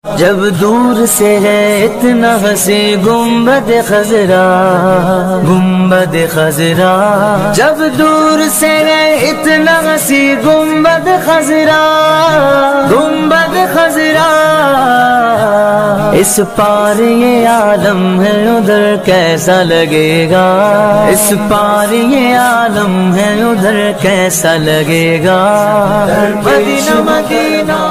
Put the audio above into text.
जब दूर से है इतना हंसी गुम्बद खजरा, गुम्बद खजरा। जब दूर से है इतना हंसी गुम्बद खजरा, गुम्बद खजरा। इस पार ये आलम है उधर कैसा लगेगा, इस पार ये आलम है उधर कैसा लगेगा। Medina Medina